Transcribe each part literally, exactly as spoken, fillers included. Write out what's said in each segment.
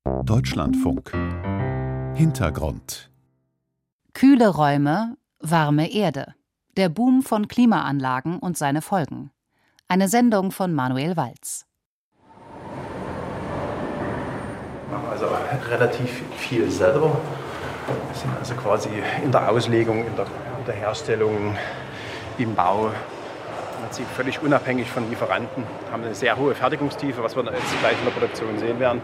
Deutschlandfunk. Hintergrund. Kühle Räume, warme Erde. Der Boom von Klimaanlagen und seine Folgen. Eine Sendung von Manuel Walz. Wir machen also relativ viel selber. Wir sind also quasi in der Auslegung, in der, in der Herstellung, im Bau. Man sieht völlig unabhängig von Lieferanten, haben eine sehr hohe Fertigungstiefe, was wir jetzt gleich in der Produktion sehen werden.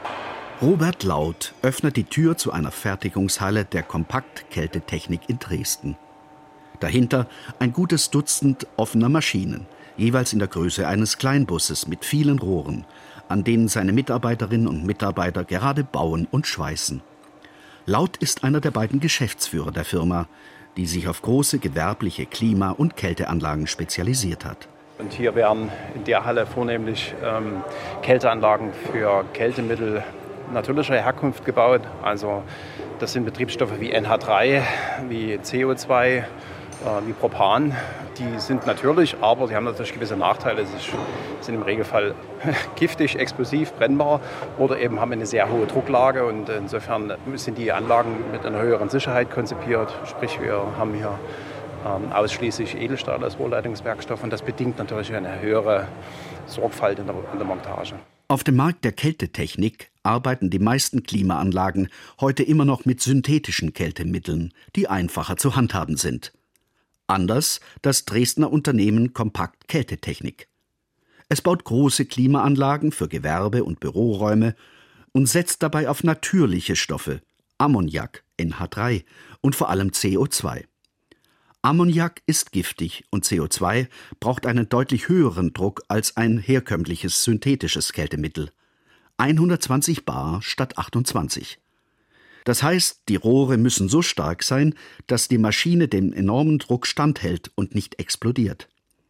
Robert Lauth öffnet die Tür zu einer Fertigungshalle der Kompakt-Kältetechnik in Dresden. Dahinter ein gutes Dutzend offener Maschinen, jeweils in der Größe eines Kleinbusses mit vielen Rohren, an denen seine Mitarbeiterinnen und Mitarbeiter gerade bauen und schweißen. Lauth ist einer der beiden Geschäftsführer der Firma, die sich auf große gewerbliche Klima- und Kälteanlagen spezialisiert hat. Und hier werden in der Halle vornehmlich ähm, Kälteanlagen für Kältemittel natürlicher Herkunft gebaut. Also das sind Betriebsstoffe wie N H drei, wie C O zwei, äh, wie Propan. Die sind natürlich, aber sie haben natürlich gewisse Nachteile. Sie sind im Regelfall giftig, explosiv, brennbar oder eben haben eine sehr hohe Drucklage. Und insofern sind die Anlagen mit einer höheren Sicherheit konzipiert. Sprich, wir haben hier ähm, ausschließlich Edelstahl als Rohrleitungswerkstoff. Und das bedingt natürlich eine höhere Sorgfalt in der, in der Montage. Auf dem Markt der Kältetechnik arbeiten die meisten Klimaanlagen heute immer noch mit synthetischen Kältemitteln, die einfacher zu handhaben sind. Anders das Dresdner Unternehmen Kompakt Kältetechnik. Es baut große Klimaanlagen für Gewerbe- und Büroräume und setzt dabei auf natürliche Stoffe, Ammoniak, N H drei und vor allem C O zwei. Ammoniak ist giftig und C O zwei braucht einen deutlich höheren Druck als ein herkömmliches synthetisches Kältemittel. hundertzwanzig bar statt achtundzwanzig. Das heißt, die Rohre müssen so stark sein, dass die Maschine dem enormen Druck standhält und nicht explodiert.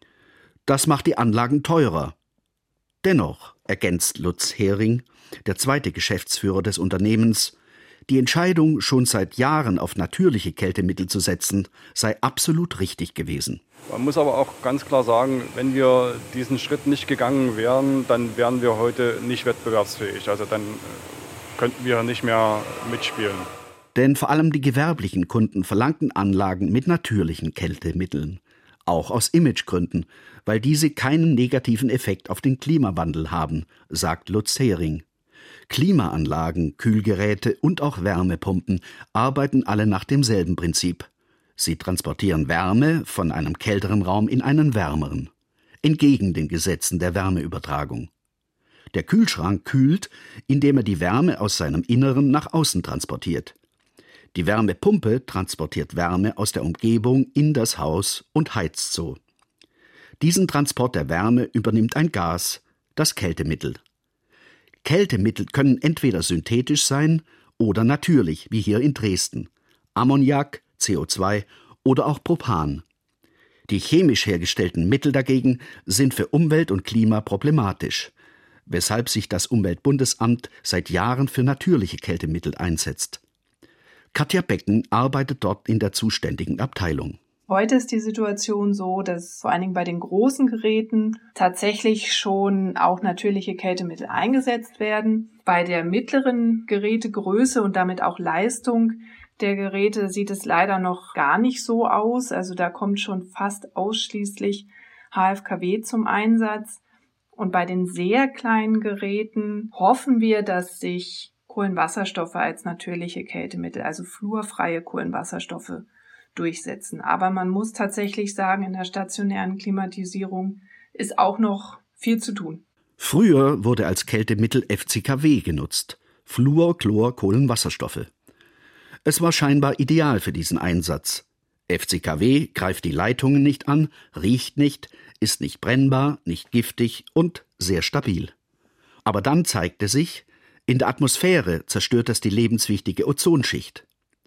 Das macht die Anlagen teurer. Dennoch, ergänzt Lutz Hering, der zweite Geschäftsführer des Unternehmens, die Entscheidung, schon seit Jahren auf natürliche Kältemittel zu setzen, sei absolut richtig gewesen. Man muss aber auch ganz klar sagen, wenn wir diesen Schritt nicht gegangen wären, dann wären wir heute nicht wettbewerbsfähig. Also dann könnten wir nicht mehr mitspielen. Denn vor allem die gewerblichen Kunden verlangten Anlagen mit natürlichen Kältemitteln. Auch aus Imagegründen, weil diese keinen negativen Effekt auf den Klimawandel haben, sagt Lutz Hering. Klimaanlagen, Kühlgeräte und auch Wärmepumpen arbeiten alle nach demselben Prinzip. Sie transportieren Wärme von einem kälteren Raum in einen wärmeren, entgegen den Gesetzen der Wärmeübertragung. Der Kühlschrank kühlt, indem er die Wärme aus seinem Inneren nach außen transportiert. Die Wärmepumpe transportiert Wärme aus der Umgebung in das Haus und heizt so. Diesen Transport der Wärme übernimmt ein Gas, das Kältemittel. Kältemittel können entweder synthetisch sein oder natürlich, wie hier in Dresden. Ammoniak, C O zwei oder auch Propan. Die chemisch hergestellten Mittel dagegen sind für Umwelt und Klima problematisch, weshalb sich das Umweltbundesamt seit Jahren für natürliche Kältemittel einsetzt. Katja Becken arbeitet dort in der zuständigen Abteilung. Heute ist die Situation so, dass vor allen Dingen bei den großen Geräten tatsächlich schon auch natürliche Kältemittel eingesetzt werden. Bei der mittleren Gerätegröße und damit auch Leistung der Geräte sieht es leider noch gar nicht so aus. Also da kommt schon fast ausschließlich H F K W zum Einsatz. Und bei den sehr kleinen Geräten hoffen wir, dass sich Kohlenwasserstoffe als natürliche Kältemittel, also fluorfreie Kohlenwasserstoffe, durchsetzen. Aber man muss tatsächlich sagen, in der stationären Klimatisierung ist auch noch viel zu tun. Früher wurde als Kältemittel F C K W genutzt, Fluor-Chlor-Kohlenwasserstoffe. Es war scheinbar ideal für diesen Einsatz. F C K W greift die Leitungen nicht an, riecht nicht, ist nicht brennbar, nicht giftig und sehr stabil. Aber dann zeigte sich, in der Atmosphäre zerstört es die lebenswichtige Ozonschicht.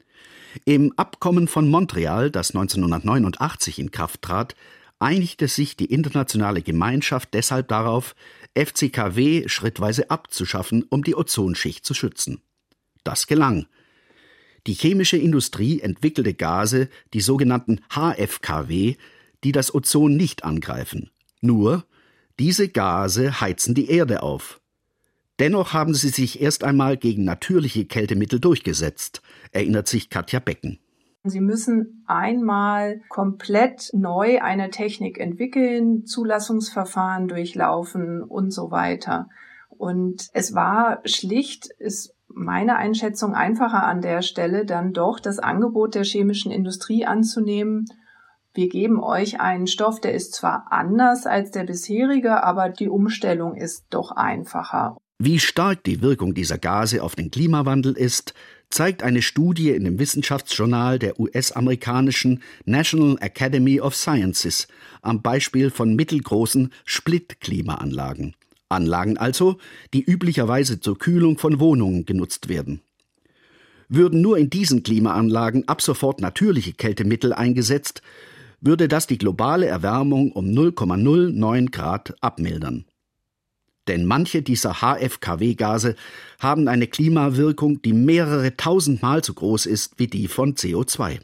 Im Abkommen von Montreal, das neunzehnhundertneunundachtzig in Kraft trat, einigte sich die internationale Gemeinschaft deshalb darauf, F C K W schrittweise abzuschaffen, um die Ozonschicht zu schützen. Das gelang. Die chemische Industrie entwickelte Gase, die sogenannten H F K W, die das Ozon nicht angreifen. Nur, diese Gase heizen die Erde auf. Dennoch haben sie sich erst einmal gegen natürliche Kältemittel durchgesetzt, erinnert sich Katja Becken. Sie müssen einmal komplett neu eine Technik entwickeln, Zulassungsverfahren durchlaufen und so weiter. Und es war schlicht, ist meine Einschätzung einfacher an der Stelle, dann doch das Angebot der chemischen Industrie anzunehmen. Wir geben euch einen Stoff, der ist zwar anders als der bisherige, aber die Umstellung ist doch einfacher. Wie stark die Wirkung dieser Gase auf den Klimawandel ist, zeigt eine Studie in dem Wissenschaftsjournal der U S-amerikanischen National Academy of Sciences am Beispiel von mittelgroßen Split-Klimaanlagen. Anlagen also, die üblicherweise zur Kühlung von Wohnungen genutzt werden. Würden nur in diesen Klimaanlagen ab sofort natürliche Kältemittel eingesetzt, würde das die globale Erwärmung um null Komma null neun Grad abmildern. Denn manche dieser H F K W-Gase haben eine Klimawirkung, die mehrere tausendmal so groß ist wie die von C O zwei.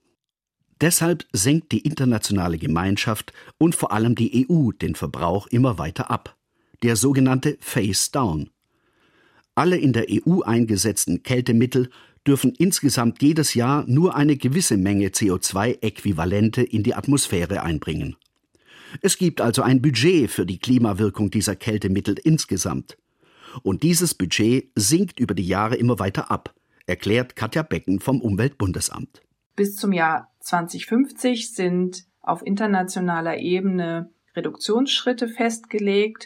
Deshalb senkt die internationale Gemeinschaft und vor allem die E U den Verbrauch immer weiter ab, der sogenannte Phase Down. Alle in der E U eingesetzten Kältemittel dürfen insgesamt jedes Jahr nur eine gewisse Menge C O zwei Äquivalente in die Atmosphäre einbringen. Es gibt also ein Budget für die Klimawirkung dieser Kältemittel insgesamt. Und dieses Budget sinkt über die Jahre immer weiter ab, erklärt Katja Becken vom Umweltbundesamt. Bis zum Jahr zweitausendfünfzig sind auf internationaler Ebene Reduktionsschritte festgelegt,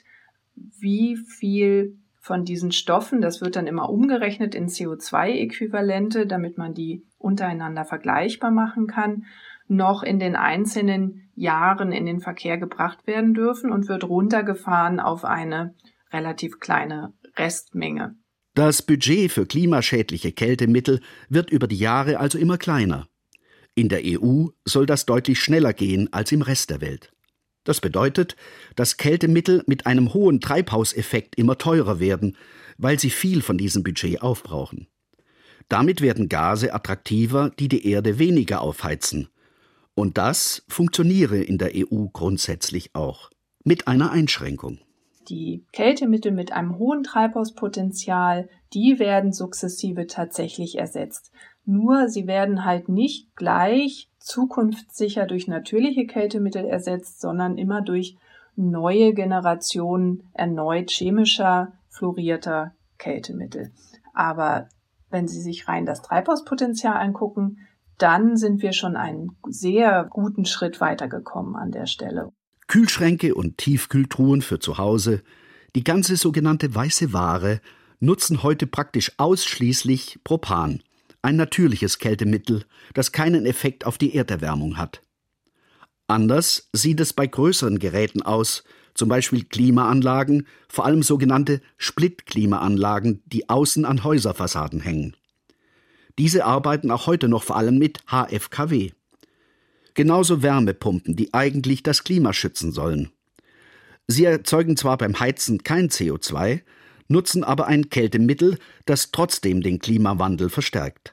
wie viel von diesen Stoffen, das wird dann immer umgerechnet in C O zwei Äquivalente, damit man die untereinander vergleichbar machen kann, noch in den einzelnen Jahren in den Verkehr gebracht werden dürfen und wird runtergefahren auf eine relativ kleine Restmenge. Das Budget für klimaschädliche Kältemittel wird über die Jahre also immer kleiner. In der E U soll das deutlich schneller gehen als im Rest der Welt. Das bedeutet, dass Kältemittel mit einem hohen Treibhauseffekt immer teurer werden, weil sie viel von diesem Budget aufbrauchen. Damit werden Gase attraktiver, die die Erde weniger aufheizen. Und das funktioniere in der E U grundsätzlich auch, mit einer Einschränkung. Die Kältemittel mit einem hohen Treibhauspotenzial, die werden sukzessive tatsächlich ersetzt. Nur sie werden halt nicht gleich zukunftssicher durch natürliche Kältemittel ersetzt, sondern immer durch neue Generationen erneut chemischer, fluorierter Kältemittel. Aber wenn Sie sich rein das Treibhauspotenzial angucken, dann sind wir schon einen sehr guten Schritt weitergekommen an der Stelle. Kühlschränke und Tiefkühltruhen für zu Hause, die ganze sogenannte weiße Ware, nutzen heute praktisch ausschließlich Propan, ein natürliches Kältemittel, das keinen Effekt auf die Erderwärmung hat. Anders sieht es bei größeren Geräten aus, zum Beispiel Klimaanlagen, vor allem sogenannte Split-Klimaanlagen, die außen an Häuserfassaden hängen. Diese arbeiten auch heute noch vor allem mit H F K W. Genauso Wärmepumpen, die eigentlich das Klima schützen sollen. Sie erzeugen zwar beim Heizen kein C O zwei, nutzen aber ein Kältemittel, das trotzdem den Klimawandel verstärkt.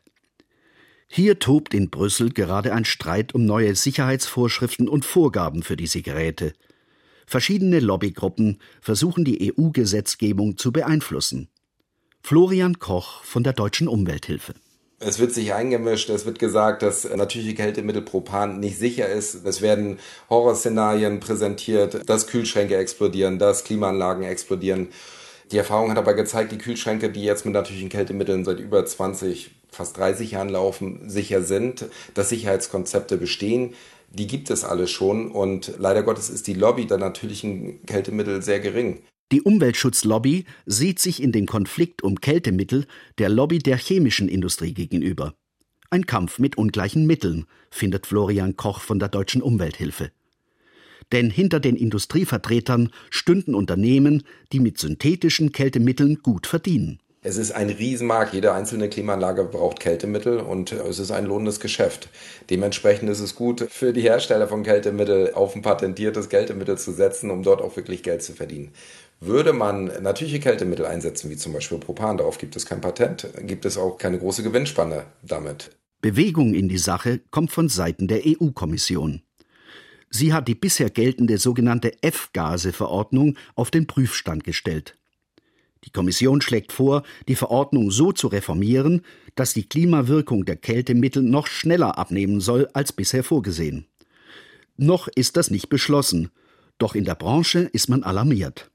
Hier tobt in Brüssel gerade ein Streit um neue Sicherheitsvorschriften und Vorgaben für diese Geräte. Verschiedene Lobbygruppen versuchen die E U-Gesetzgebung zu beeinflussen. Florian Koch von der Deutschen Umwelthilfe. Es wird sich eingemischt, es wird gesagt, dass natürliche Kältemittel Propan nicht sicher ist. Es werden Horrorszenarien präsentiert, dass Kühlschränke explodieren, dass Klimaanlagen explodieren. Die Erfahrung hat aber gezeigt, die Kühlschränke, die jetzt mit natürlichen Kältemitteln seit über zwanzig, fast dreißig Jahren laufen, sicher sind, dass Sicherheitskonzepte bestehen. Die gibt es alle schon und leider Gottes ist die Lobby der natürlichen Kältemittel sehr gering. Die Umweltschutzlobby sieht sich in dem Konflikt um Kältemittel der Lobby der chemischen Industrie gegenüber. Ein Kampf mit ungleichen Mitteln, findet Florian Koch von der Deutschen Umwelthilfe. Denn hinter den Industrievertretern stünden Unternehmen, die mit synthetischen Kältemitteln gut verdienen. Es ist ein Riesenmarkt, jede einzelne Klimaanlage braucht Kältemittel und es ist ein lohnendes Geschäft. Dementsprechend ist es gut für die Hersteller von Kältemitteln auf ein patentiertes Kältemittel zu setzen, um dort auch wirklich Geld zu verdienen. Würde man natürliche Kältemittel einsetzen, wie zum Beispiel Propan, darauf gibt es kein Patent, gibt es auch keine große Gewinnspanne damit. Bewegung in die Sache kommt von Seiten der E U-Kommission. Sie hat die bisher geltende sogenannte F-Gase-Verordnung auf den Prüfstand gestellt. Die Kommission schlägt vor, die Verordnung so zu reformieren, dass die Klimawirkung der Kältemittel noch schneller abnehmen soll als bisher vorgesehen. Noch ist das nicht beschlossen, doch in der Branche ist man alarmiert.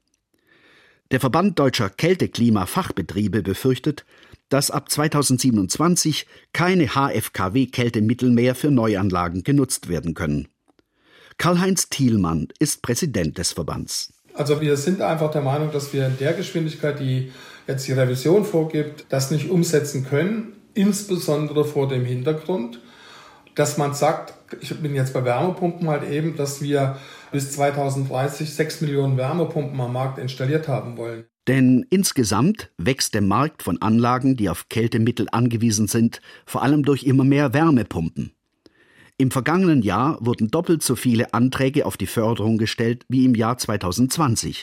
Der Verband Deutscher Kälte-Klima-Fachbetriebe befürchtet, dass ab zweitausendsiebenundzwanzig keine H F K W-Kältemittel mehr für Neuanlagen genutzt werden können. Karl-Heinz Thielmann ist Präsident des Verbands. Also wir sind einfach der Meinung, dass wir in der Geschwindigkeit, die jetzt die Revision vorgibt, das nicht umsetzen können, insbesondere vor dem Hintergrund, dass man sagt, ich bin jetzt bei Wärmepumpen halt eben, dass wir bis zweitausenddreißig sechs Millionen Wärmepumpen am Markt installiert haben wollen. Denn insgesamt wächst der Markt von Anlagen, die auf Kältemittel angewiesen sind, vor allem durch immer mehr Wärmepumpen. Im vergangenen Jahr wurden doppelt so viele Anträge auf die Förderung gestellt wie im Jahr zweitausendzwanzig.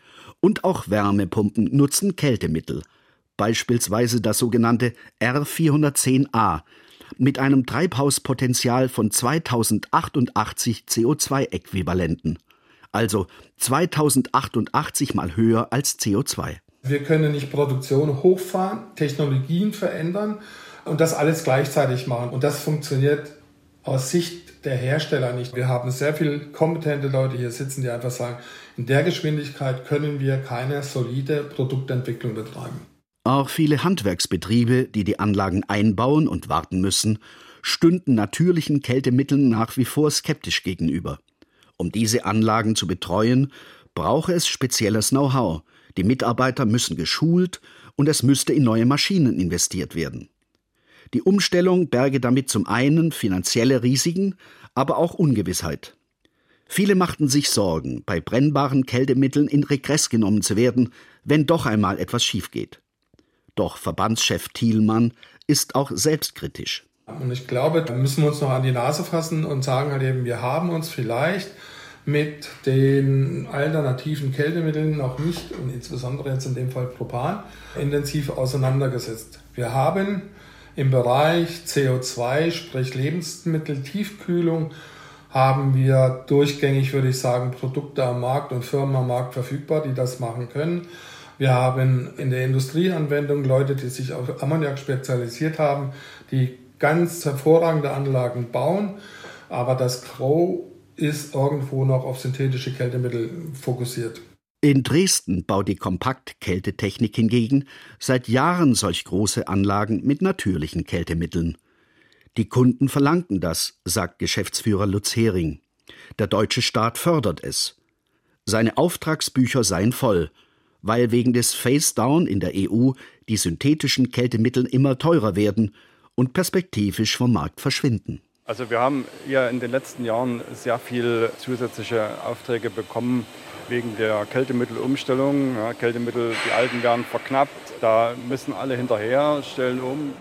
Und auch Wärmepumpen nutzen Kältemittel, beispielsweise das sogenannte R vierhundertzehn a, mit einem Treibhauspotenzial von zweitausendachtundachtzig C O zwei Äquivalenten, also zweitausendachtundachtzig mal höher als C O zwei. Wir können nicht Produktion hochfahren, Technologien verändern und das alles gleichzeitig machen. Und das funktioniert aus Sicht der Hersteller nicht. Wir haben sehr viele kompetente Leute hier sitzen, die einfach sagen, in der Geschwindigkeit können wir keine solide Produktentwicklung betreiben. Auch viele Handwerksbetriebe, die die Anlagen einbauen und warten müssen, stünden natürlichen Kältemitteln nach wie vor skeptisch gegenüber. Um diese Anlagen zu betreuen, brauche es spezielles Know-how. Die Mitarbeiter müssen geschult und es müsste in neue Maschinen investiert werden. Die Umstellung berge damit zum einen finanzielle Risiken, aber auch Ungewissheit. Viele machten sich Sorgen, bei brennbaren Kältemitteln in Regress genommen zu werden, wenn doch einmal etwas schief geht. Doch Verbandschef Thielmann ist auch selbstkritisch. Und ich glaube, da müssen wir uns noch an die Nase fassen und sagen halt eben, wir haben uns vielleicht mit den alternativen Kältemitteln noch nicht, und insbesondere jetzt in dem Fall Propan, intensiv auseinandergesetzt. Wir haben im Bereich C O zwei, sprich Lebensmitteltiefkühlung, haben wir durchgängig, würde ich sagen, Produkte am Markt und Firmen am Markt verfügbar, die das machen können. Wir haben in der Industrieanwendung Leute, die sich auf Ammoniak spezialisiert haben, die ganz hervorragende Anlagen bauen, aber das Gros ist irgendwo noch auf synthetische Kältemittel fokussiert. In Dresden baut die Kompakt-Kältetechnik hingegen seit Jahren solch große Anlagen mit natürlichen Kältemitteln. Die Kunden verlangten das, sagt Geschäftsführer Lutz Hering. Der deutsche Staat fördert es. Seine Auftragsbücher seien voll, weil wegen des Phase-Down in der E U die synthetischen Kältemittel immer teurer werden und perspektivisch vom Markt verschwinden. Also wir haben ja in den letzten Jahren sehr viel zusätzliche Aufträge bekommen wegen der Kältemittelumstellung. Ja, Kältemittel, die alten werden verknappt, da müssen alle hinterher, stellen um.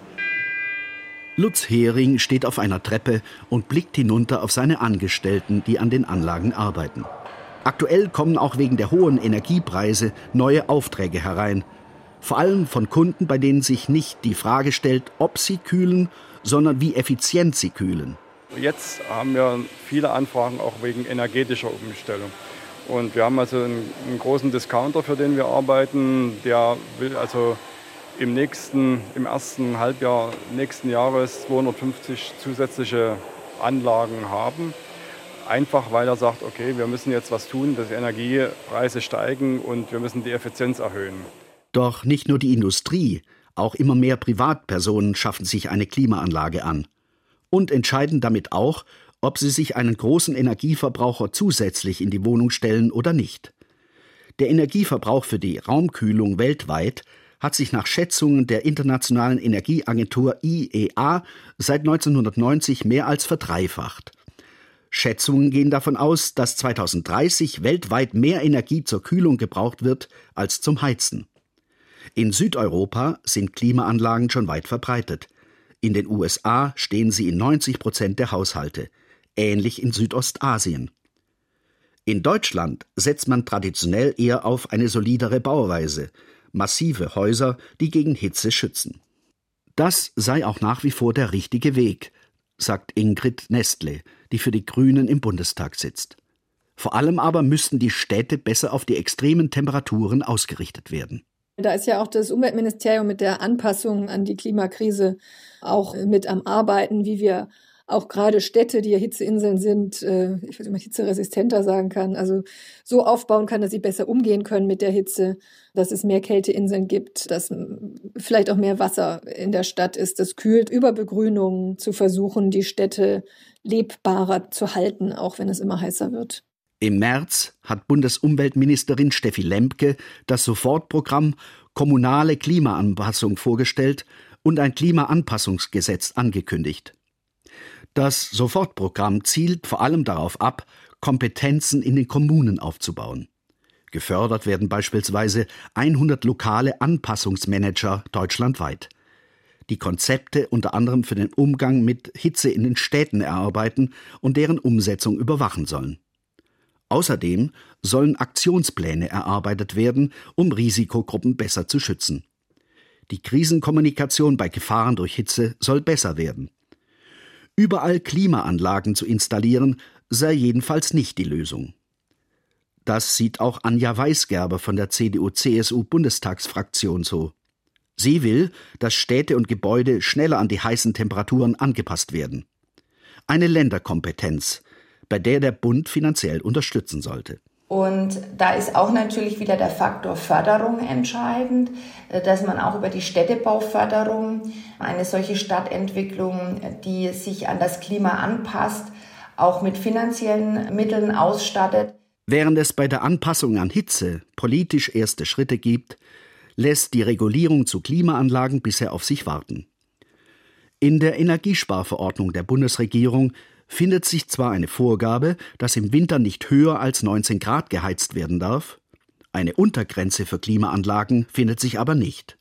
Lutz Hering steht auf einer Treppe und blickt hinunter auf seine Angestellten, die an den Anlagen arbeiten. Aktuell kommen auch wegen der hohen Energiepreise neue Aufträge herein. Vor allem von Kunden, bei denen sich nicht die Frage stellt, ob sie kühlen, sondern wie effizient sie kühlen. Jetzt haben wir viele Anfragen auch wegen energetischer Umstellung. Und wir haben also einen, einen großen Discounter, für den wir arbeiten. Der will also im nächsten, im ersten Halbjahr nächsten Jahres zweihundertfünfzig zusätzliche Anlagen haben. Einfach weil er sagt, okay, wir müssen jetzt was tun, dass die Energiepreise steigen und wir müssen die Effizienz erhöhen. Doch nicht nur die Industrie, auch immer mehr Privatpersonen schaffen sich eine Klimaanlage an und entscheiden damit auch, ob sie sich einen großen Energieverbraucher zusätzlich in die Wohnung stellen oder nicht. Der Energieverbrauch für die Raumkühlung weltweit hat sich nach Schätzungen der Internationalen Energieagentur I E A seit neunzehnhundertneunzig mehr als verdreifacht. Schätzungen gehen davon aus, dass zweitausenddreißig weltweit mehr Energie zur Kühlung gebraucht wird als zum Heizen. In Südeuropa sind Klimaanlagen schon weit verbreitet. In den U S A stehen sie in neunzig Prozent der Haushalte, ähnlich in Südostasien. In Deutschland setzt man traditionell eher auf eine solidere Bauweise, massive Häuser, die gegen Hitze schützen. Das sei auch nach wie vor der richtige Weg, sagt Ingrid Nestle, die für die Grünen im Bundestag sitzt. Vor allem aber müssten die Städte besser auf die extremen Temperaturen ausgerichtet werden. Da ist ja auch das Umweltministerium mit der Anpassung an die Klimakrise auch mit am Arbeiten, wie wir auch gerade Städte, die ja Hitzeinseln sind, ich würde mal hitzeresistenter sagen kann, also so aufbauen kann, dass sie besser umgehen können mit der Hitze, dass es mehr Kälteinseln gibt, dass vielleicht auch mehr Wasser in der Stadt ist, das kühlt, über Begrünung zu versuchen, die Städte lebbarer zu halten, auch wenn es immer heißer wird. Im März hat Bundesumweltministerin Steffi Lemke das Sofortprogramm Kommunale Klimaanpassung vorgestellt und ein Klimaanpassungsgesetz angekündigt. Das Sofortprogramm zielt vor allem darauf ab, Kompetenzen in den Kommunen aufzubauen. Gefördert werden beispielsweise hundert lokale Anpassungsmanager deutschlandweit, die Konzepte unter anderem für den Umgang mit Hitze in den Städten erarbeiten und deren Umsetzung überwachen sollen. Außerdem sollen Aktionspläne erarbeitet werden, um Risikogruppen besser zu schützen. Die Krisenkommunikation bei Gefahren durch Hitze soll besser werden. Überall Klimaanlagen zu installieren, sei jedenfalls nicht die Lösung. Das sieht auch Anja Weisgerber von der C D U-C S U-Bundestagsfraktion so. Sie will, dass Städte und Gebäude schneller an die heißen Temperaturen angepasst werden. Eine Länderkompetenz, bei der der Bund finanziell unterstützen sollte. Und da ist auch natürlich wieder der Faktor Förderung entscheidend, dass man auch über die Städtebauförderung eine solche Stadtentwicklung, die sich an das Klima anpasst, auch mit finanziellen Mitteln ausstattet. Während es bei der Anpassung an Hitze politisch erste Schritte gibt, lässt die Regulierung zu Klimaanlagen bisher auf sich warten. In der Energiesparverordnung der Bundesregierung findet sich zwar eine Vorgabe, dass im Winter nicht höher als neunzehn Grad geheizt werden darf, eine Untergrenze für Klimaanlagen findet sich aber nicht.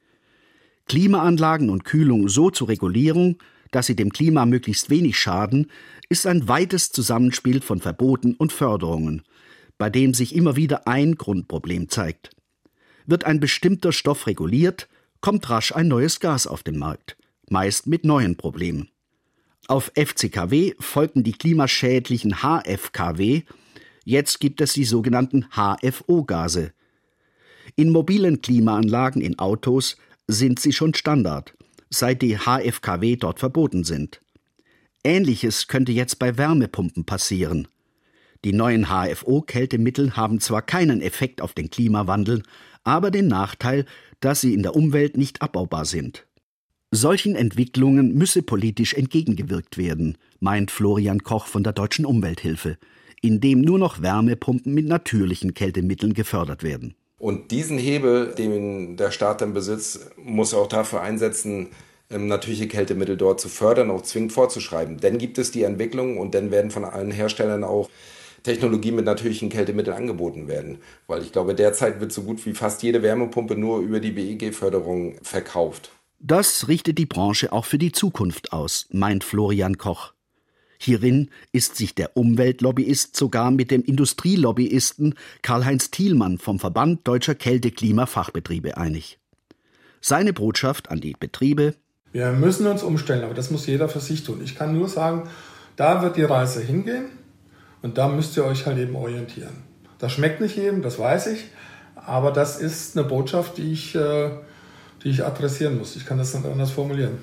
Klimaanlagen und Kühlung so zu regulieren, dass sie dem Klima möglichst wenig schaden, ist ein weites Zusammenspiel von Verboten und Förderungen, bei dem sich immer wieder ein Grundproblem zeigt. Wird ein bestimmter Stoff reguliert, kommt rasch ein neues Gas auf den Markt, meist mit neuen Problemen. Auf F C K W folgten die klimaschädlichen H F K W, jetzt gibt es die sogenannten H F O-Gase. In mobilen Klimaanlagen in Autos sind sie schon Standard, seit die H F K W dort verboten sind. Ähnliches könnte jetzt bei Wärmepumpen passieren. Die neuen H F O-Kältemittel haben zwar keinen Effekt auf den Klimawandel, aber den Nachteil, dass sie in der Umwelt nicht abbaubar sind. Solchen Entwicklungen müsse politisch entgegengewirkt werden, meint Florian Koch von der Deutschen Umwelthilfe, indem nur noch Wärmepumpen mit natürlichen Kältemitteln gefördert werden. Und diesen Hebel, den der Staat dann besitzt, muss er auch dafür einsetzen, natürliche Kältemittel dort zu fördern, auch zwingend vorzuschreiben. Dann gibt es die Entwicklung und dann werden von allen Herstellern auch Technologien mit natürlichen Kältemitteln angeboten werden. Weil ich glaube, derzeit wird so gut wie fast jede Wärmepumpe nur über die B E G-Förderung verkauft. Das richtet die Branche auch für die Zukunft aus, meint Florian Koch. Hierin ist sich der Umweltlobbyist sogar mit dem Industrielobbyisten Karl-Heinz Thielmann vom Verband Deutscher Kälte-Klima-Fachbetriebe einig. Seine Botschaft an die Betriebe: Wir müssen uns umstellen, aber das muss jeder für sich tun. Ich kann nur sagen, da wird die Reise hingehen und da müsst ihr euch halt eben orientieren. Das schmeckt nicht jedem, das weiß ich, aber das ist eine Botschaft, die ich... Äh, die ich adressieren muss. Ich kann das nicht anders formulieren.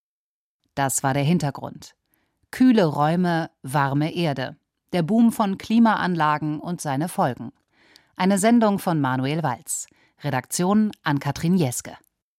Das war der Hintergrund. Kühle Räume, warme Erde. Der Boom von Klimaanlagen und seine Folgen. Eine Sendung von Manuel Walz. Redaktion Ann-Kathrin Jeske.